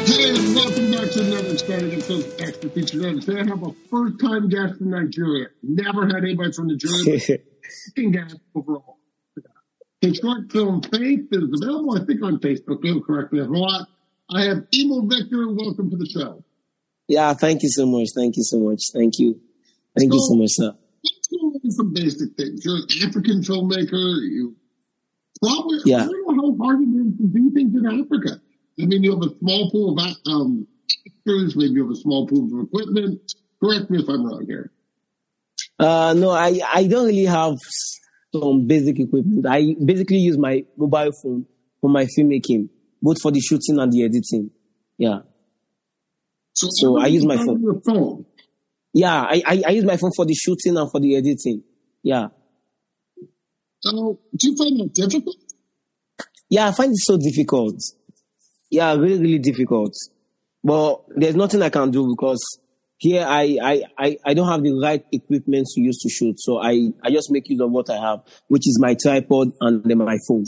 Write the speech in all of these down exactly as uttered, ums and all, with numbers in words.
Hey, and welcome back to another exciting episode of Extra Feature Note. Today I have a first-time guest from Nigeria. Never had anybody from Nigeria, but second guest overall. His short film Faith is available, I think, on Facebook. You'll correct me if I'm wrong. I have Emo Victor. Welcome to the show. Yeah, thank you so much. Thank you so much. Thank you. Thank so, you so much, sir. Let's go over some basic things. You're an African filmmaker. You probably, yeah. I don't know how hard it is to do things in Africa. I mean, you have a small pool of um, actors, maybe you have a small pool of equipment. Correct me if I'm wrong here. Uh, no, I, I don't really have some basic equipment. I basically use my mobile phone for my filmmaking, both for the shooting and the editing. Yeah. So, so I use my phone. Your phone. Yeah, I, I, I use my phone for the shooting and for the editing. Yeah. So, do you find that difficult? Yeah, I find it so difficult. Yeah, really, really difficult. But there's nothing I can do because here I, I, I, I don't have the right equipment to use to shoot. So I, I just make use of what I have, which is my tripod and then my phone.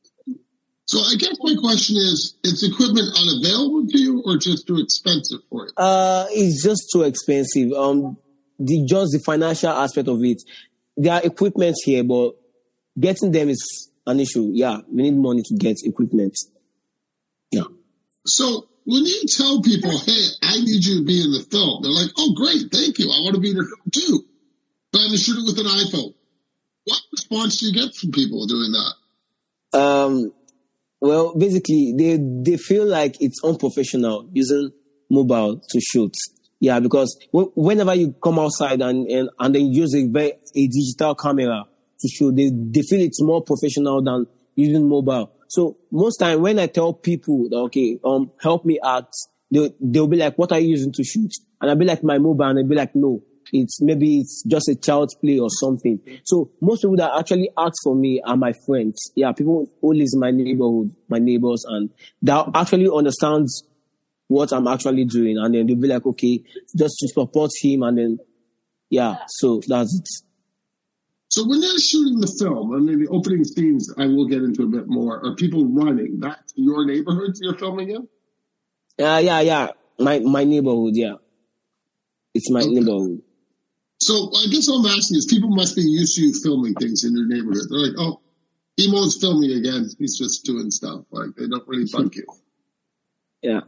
So I guess my question is, is equipment unavailable to you or just too expensive for you? Uh, it's just too expensive. Um, the just the financial aspect of it. There are equipments here, but getting them is an issue. Yeah, we need money to get equipment. Yeah. So when you tell people, hey, I need you to be in the film, they're like, oh, great, thank you. I want to be in your film too. But I'm going to shoot it with an iPhone. What response do you get from people doing that? Um, well, basically, they, they feel like it's unprofessional using mobile to shoot. Yeah, because w- whenever you come outside and, and, and then use a, very, a digital camera to shoot, they, they feel it's more professional than using mobile. So most time when I tell people that, okay, um, help me act, they, they'll be like, what are you using to shoot? And I'll be like, my mobile. And they'll be like, no, it's maybe it's just a child's play or something. So most people that actually ask for me are my friends. Yeah, people who live in my neighborhood, my neighbors, and that actually understands what I'm actually doing. And then they'll be like, okay, just to support him. And then, yeah, so that's it. So when they're shooting the film, I mean, the opening scenes, I will get into a bit more, are people running? That's your neighborhood you're filming in? Uh, yeah, yeah. My my neighborhood, yeah. It's my okay. neighborhood. So I guess what I'm asking is people must be used to you filming things in your neighborhood. They're like, oh, Emo's filming again. He's just doing stuff. Like, they don't really bug you. Yeah.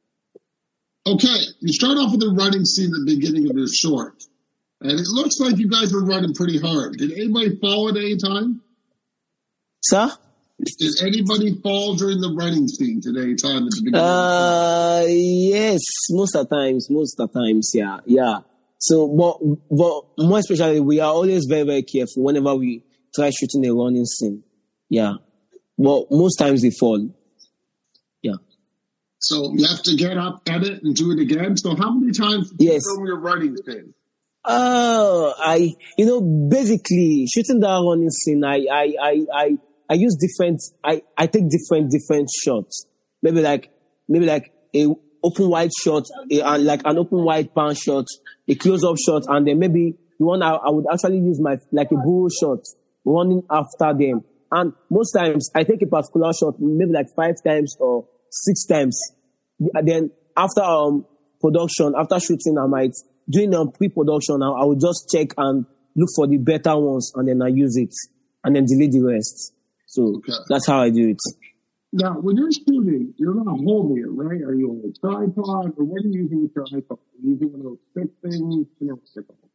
Okay, you start off with a running scene at the beginning of your short. And it looks like you guys were running pretty hard. Did anybody fall at any time? Sir? Did anybody fall during the running scene at any time at the beginning? Uh, of the yes, most of the times, most of the times, yeah, yeah. So, but, but more especially, we are always very, very careful whenever we try shooting a running scene. Yeah. But most times they fall. Yeah. So you have to get up, edit, and do it again? So how many times did yes. you film your running scene? Oh, I, you know, basically shooting that running scene, I, I, I, I, I use different, I, I take different, different shots. Maybe like, maybe like a open wide shot, a, like an open wide pan shot, a close up shot, and then maybe the one I, I would actually use my, like a bull shot running after them. And most times I take a particular shot, maybe like five times or six times. And then after, um, production, after shooting, I might, Doing um, pre-production, I, I will just check and look for the better ones, and then I use it, and then delete the rest. So okay. That's how I do it. Now, when you're shooting, you're not holding it, right? Are you on a tripod, or what are you using with your iPhone? Are you using one of those thick things? You know,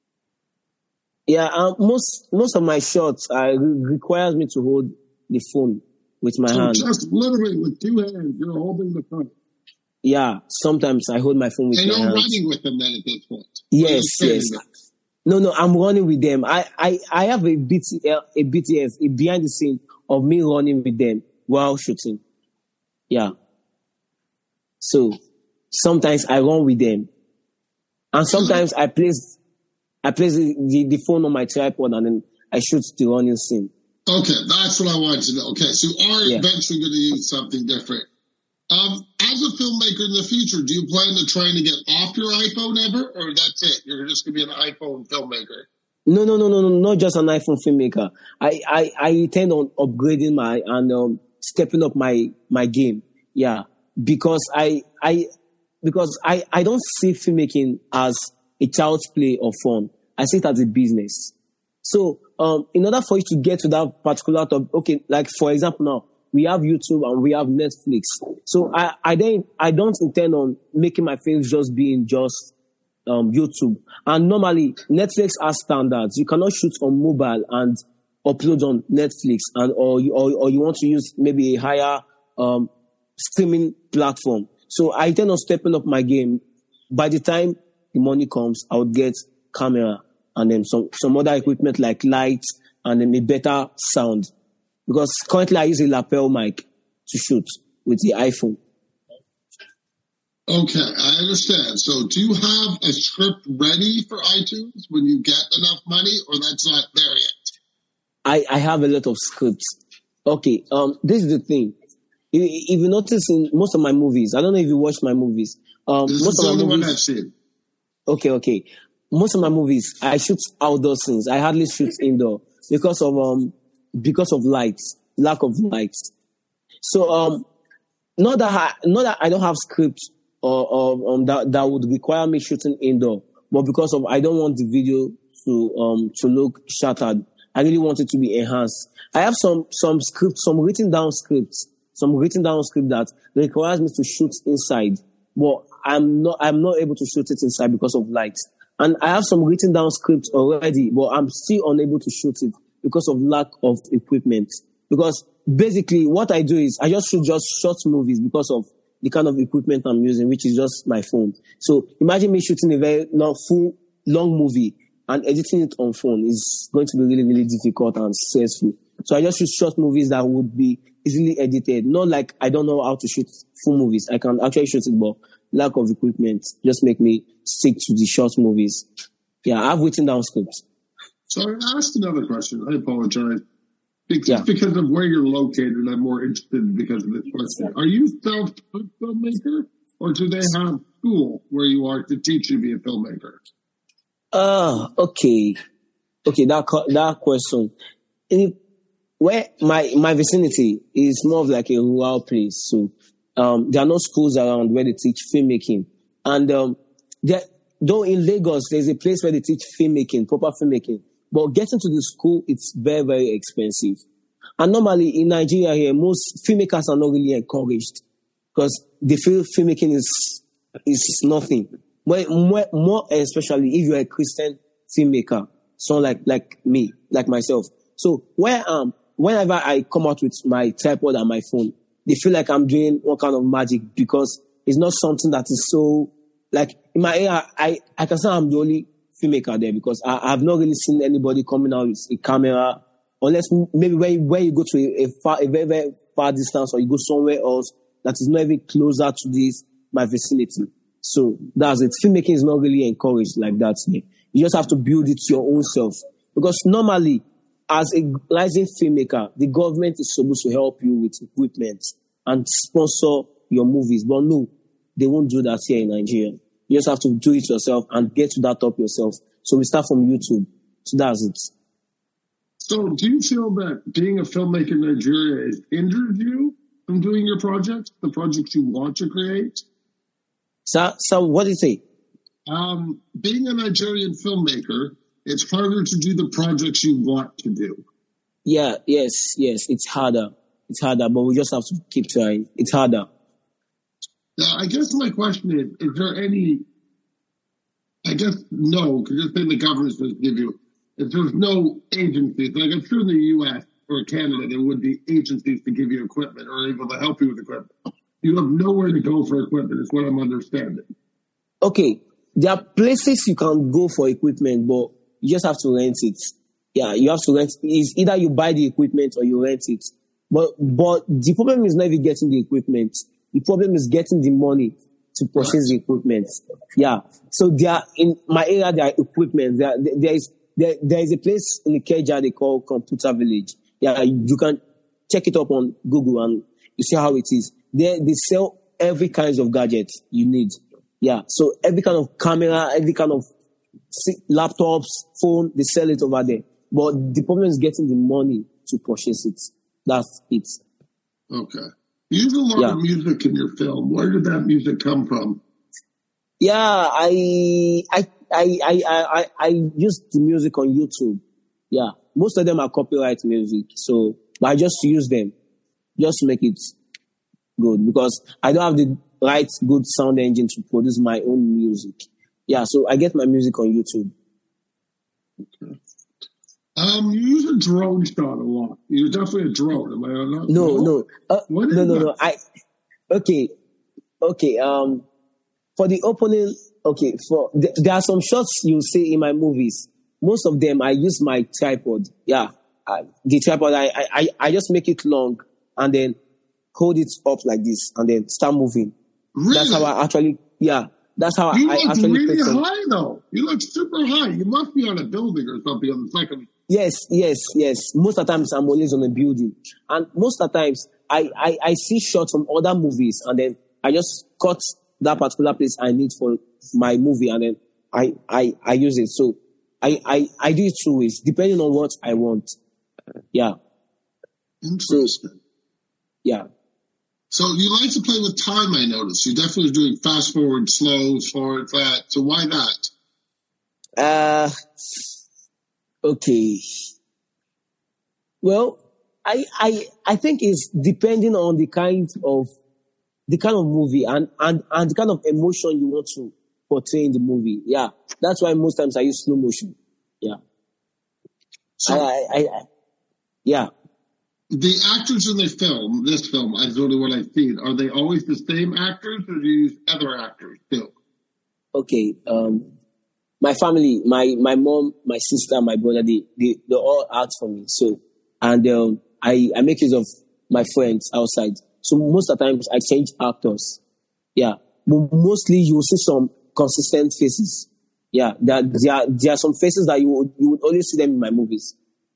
yeah, um, most most of my shots uh, requires me to hold the phone with my so hand. Just literally with two hands, you're holding the phone. Yeah, sometimes I hold my phone with and my hands. And you're running with them then at this point? Yes, yes. Them? No, no, I'm running with them. I, I, I have a B T L, a B T S, a behind the scene of me running with them while shooting. Yeah. So sometimes I run with them, and sometimes I place, I place the, the, the phone on my tripod and then I shoot the running scene. Okay, that's what I wanted to know. Okay, so you are yeah. eventually going to use something different. Um, as a filmmaker in the future, do you plan to try to get off your iPhone ever, or that's it? You're just going to be an iPhone filmmaker? No, no, no, no, no, not just an iPhone filmmaker. I, I, I intend on upgrading my and um, stepping up my my game. Yeah, because I, I, because I, I don't see filmmaking as a child's play or fun. I see it as a business. So, um, in order for you to get to that particular topic, okay, like for example now, we have YouTube and we have Netflix. So I, I don't, I don't intend on making my films just being just, um, YouTube. And normally Netflix has standards. You cannot shoot on mobile and upload on Netflix, and, or you, or, or you want to use maybe a higher, um, streaming platform. So I intend on stepping up my game. By the time the money comes, I would get camera and then some, some other equipment like lights and then a better sound. Because currently I use a lapel mic to shoot with the iPhone. Okay, I understand. So do you have a script ready for iTunes when you get enough money, or that's not there yet? I, I have a lot of scripts. Okay, um, this is the thing. If, if you notice in most of my movies, I don't know if you watch my movies. Um, this most is of the my only movies, one I've seen. Okay, okay. Most of my movies, I shoot outdoor scenes. I hardly shoot indoor because of um because of lights, lack of lights. So um, not that I, not that I don't have scripts or, or um that that would require me shooting indoor, but because of I don't want the video to um to look shattered. I really want it to be enhanced. I have some some scripts, some written down scripts, some written down script that requires me to shoot inside, but I'm not I'm not able to shoot it inside because of light. And I have some written down scripts already, but I'm still unable to shoot it because of lack of equipment. Because basically what I do is I just shoot just short movies because of the kind of equipment I'm using, which is just my phone. So imagine me shooting a very long, full, long movie and editing it on phone is going to be really, really difficult and stressful. So I just shoot short movies that would be easily edited. Not like I don't know how to shoot full movies. I can actually shoot it, but lack of equipment just make me stick to the short movies. Yeah, I've written down scripts. So I asked another question. I apologize. Because, yeah. because of where you're located, I'm more interested because of this question. Are you self-taught filmmaker, or do they have school where you are to teach you to be a filmmaker? Ah, uh, okay. Okay, that that question. In, where my, my vicinity is more of like a rural place, so Um, there are no schools around where they teach filmmaking. And um, there, though in Lagos, there's a place where they teach filmmaking, proper filmmaking. But getting to the school, it's very, very expensive. And normally in Nigeria here, most filmmakers are not really encouraged because they feel filmmaking is is nothing. More, more, more especially if you're a Christian filmmaker, someone like, like me, like myself. So where um, whenever I come out with my tripod and my phone, they feel like I'm doing one kind of magic because it's not something that is so, like, in my area, I, I can say I'm the only filmmaker there because I, I've not really seen anybody coming out with a camera, unless maybe when, when you go to a, a, far, a very, very far distance or you go somewhere else that is not even closer to this, my vicinity. So that's it. Filmmaking is not really encouraged like that. You just have to build it your own self. Because normally, as a rising filmmaker, the government is supposed to help you with equipment and sponsor your movies. But no, they won't do that here in Nigeria. You just have to do it yourself and get to that top yourself. So we start from YouTube. So that's it. So do you feel that being a filmmaker in Nigeria has hindered you from doing your projects, the projects you want to create? So, so what do you say? Um, being a Nigerian filmmaker, it's harder to do the projects you want to do. Yeah, yes, yes. It's harder. It's harder, but we just have to keep trying. It's harder. Now, I guess my question is, is there any, I guess no, because you're saying the government's supposed to give you, if there's no agencies, like I'm sure in the U S or Canada, there would be agencies to give you equipment or able to help you with equipment. You have nowhere to go for equipment, is what I'm understanding. Okay, there are places you can go for equipment, but you just have to rent it. Yeah, you have to rent. It's either you buy the equipment or you rent it. But but the problem is not even getting the equipment. The problem is getting the money to purchase the equipment. Yeah. So there are, in my area, there are equipment. There, there is there, there is a place in Ikeja they call Computer Village. Yeah, you can check it up on Google and you see how it is. They they sell every kind of gadgets you need. Yeah. So every kind of camera, every kind of laptops, phone, they sell it over there. But the problem is getting the money to purchase it. That's it. Okay. You use a lot yeah. of music in your film. Where did that music come from? Yeah, I, I, I, I, I, I use the music on YouTube. Yeah, most of them are copyright music, so but I just use them just to make it good because I don't have the right good sound engine to produce my own music. Yeah, so I get my music on YouTube. Okay. Um, you use a drone shot a lot. You're definitely a drone. Am I not? No, no, uh, What is no, no, that? no. I okay, okay. Um, for the opening, okay. For th- there are some shots you see in my movies. Most of them I use my tripod. Yeah, I, the tripod. I, I, I just make it long and then hold it up like this and then start moving. Really? That's how I actually. Yeah, that's how You I look actually. really play some- high though. You look super high. You must be on a building or something on the second. Yes, yes, yes. Most of the times I'm always on a building. And most of the times I, I, I see shots from other movies and then I just cut that particular place I need for my movie and then I, I, I use it. So I, I, I do it two ways, depending on what I want. Yeah. Interesting. Yeah. So you like to play with time, I noticed. You're definitely doing fast forward, slow, forward, flat. So why that? Uh, okay. Well, I, I, I think it's depending on the kind of, the kind of movie and, and, and the kind of emotion you want to portray in the movie. Yeah. That's why most times I use slow motion. Yeah. So I, I, I, I yeah. the actors in the film, this film, I don't know what I've seen. Are they always the same actors or do you use other actors too? Okay. Um, my family, my, my mom, my sister, my brother, they, they, they all act for me. So, and, um, I, I make use of my friends outside. So most of the times I change actors. Yeah. But mostly you will see some consistent faces. Yeah. There, there, are, there are some faces that you would, you would always see them in my movies.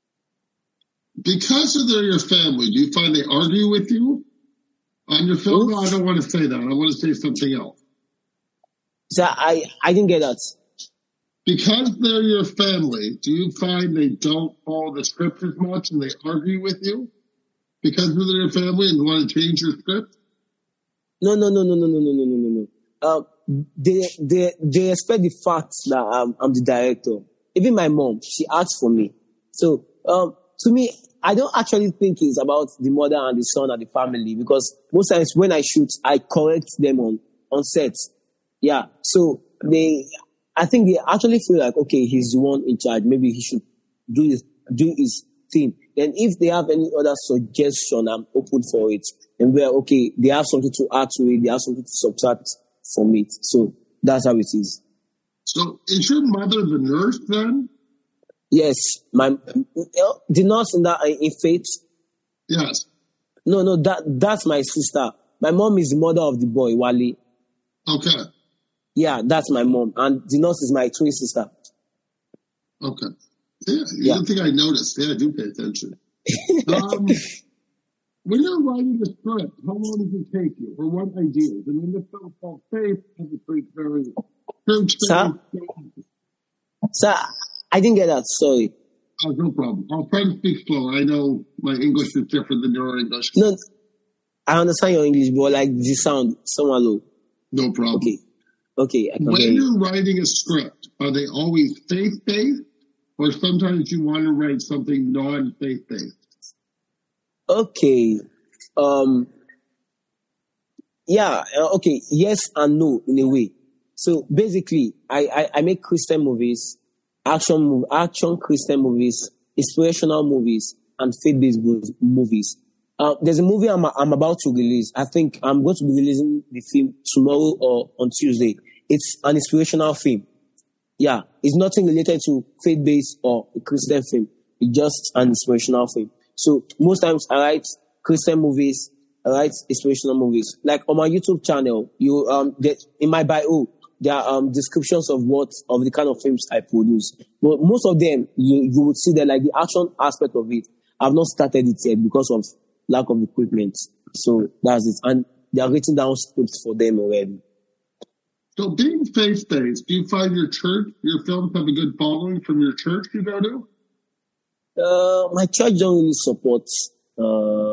Because of they're your family, do you find they argue with you on your film? No, I don't want to say that. I want to say something else. So I, I didn't get that. Because they're your family, do you find they don't follow the script as much and they argue with you? Because they're your family and want to change your script? No, no, no, no, no, no, no, no, no, no. Uh, they, they, they respect the fact that I'm, I'm the director. Even my mom, she asks for me. So, um, to me, I don't actually think it's about the mother and the son and the family because most times when I shoot, I correct them on, on set. Yeah. So they, I think they actually feel like, okay, he's the one in charge. Maybe he should do his, do his thing. Then if they have any other suggestion, I'm open for it. And we're okay, they have something to add to it, they have something to subtract from it. So that's how it is. So is your mother the nurse then? Yes, my the nurse in that in Faith. Yes. No, no, that that's my sister. My mom is the mother of the boy, Wally. Okay. Yeah, that's my mom, and the nurse is my twin sister. Okay. Yeah, you Yeah. don't think I noticed. Yeah, I do pay attention. um, when you're writing the script, how long does it take you? Or what ideas? I mean, this film called Faith, obviously it's very church. Sir? Sir, I didn't get that. Sorry. Oh, no problem. I'll try to speak slow. I know my English is different than your English. No, I understand your English, but like the sound, somewhat low. No problem. Okay. Okay, I can When hear you. you're writing a script, are they always faith-based? Or sometimes you want to write something non-faith-based? Okay. Um. Yeah. uh, Okay. Yes and no in a way. So basically, I I, I make Christian movies, action mov- action Christian movies, inspirational movies, and faith-based mo- movies. Uh, there's a movie I'm I'm about to release. I think I'm going to be releasing the film tomorrow or on Tuesday. It's an inspirational film. Yeah, it's nothing related to faith-based or a Christian film. It's just an inspirational film. So most times I write Christian movies, I write inspirational movies. Like on my YouTube channel, you um, there, in my bio, there are um, descriptions of what of the kind of films I produce. But most of them, you you would see that like the action aspect of it, I've not started it yet because of lack of equipment. So that's it, and they are written down scripts for them already. So being faith-based, do you find your church, your films have a good following from your church you go to? Uh, my church don't really support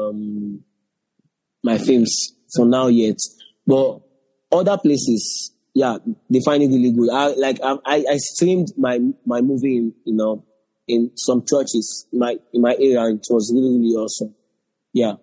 um, my films for now yet, but other places, yeah, they find it really good. I like I I, I streamed my my movie in you know in some churches in my in my area. And it was really really awesome. Yeah.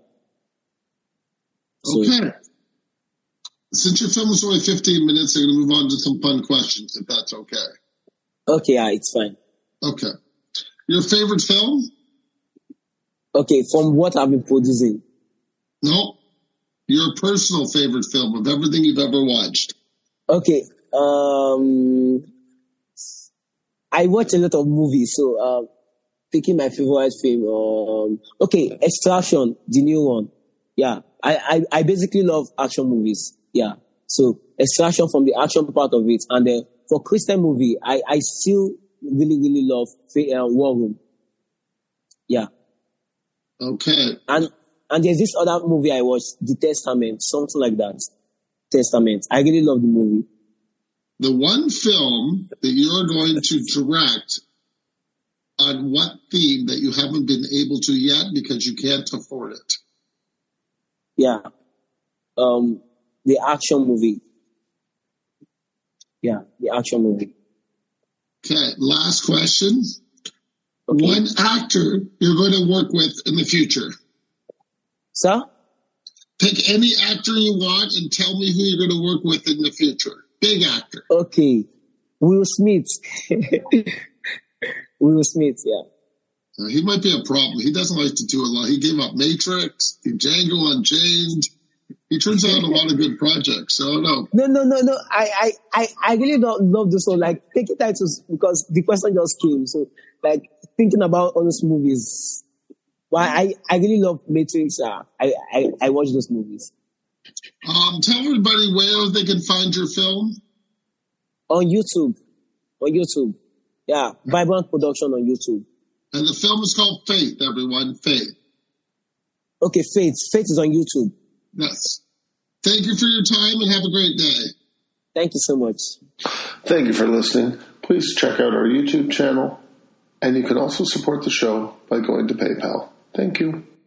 So, okay. Since your film is only fifteen minutes, I'm going to move on to some fun questions, if that's okay. Okay, yeah, it's fine. Okay. Your favorite film? Okay, from what I've been producing. No. Your personal favorite film of everything you've ever watched? Okay. Um, I watch a lot of movies, so uh, picking my favorite film. Um, okay, Extraction, the new one. Yeah, I, I, I basically love action movies. Yeah, so Extraction from the action part of it, and then for Christian movie, I, I still really really love uh, War Room. Yeah. Okay. And and there's this other movie I watched, The Testament, something like that. Testament. I really love the movie. The one film that you're going to direct on what theme that you haven't been able to yet because you can't afford it? Yeah. Um, the action movie. Yeah, the action movie. Okay, last question. Okay. One actor you're going to work with in the future. Sir? Pick any actor you want and tell me who you're going to work with in the future. Big actor. Okay. Will Smith. Will Smith, yeah. Uh, he might be a problem. He doesn't like to do a lot. He gave up Matrix, Django Unchained. He turns out a lot of good projects. So I don't know. No, no, no, no. I, I, I, I really don't love this one. Like, taking titles because the question just came. So, like, thinking about all those movies. Well, I, I really love Matrix. Uh, I, I, I watch those movies. Um, tell everybody where they can find your film. On YouTube. On YouTube. Yeah. Vibrant Production on YouTube. And the film is called Faith, everyone. Faith. Okay, Faith. Faith is on YouTube. Yes. Thank you for your time and have a great day. Thank you so much. Thank you for listening. Please check out our YouTube channel. And you can also support the show by going to PayPal. Thank you.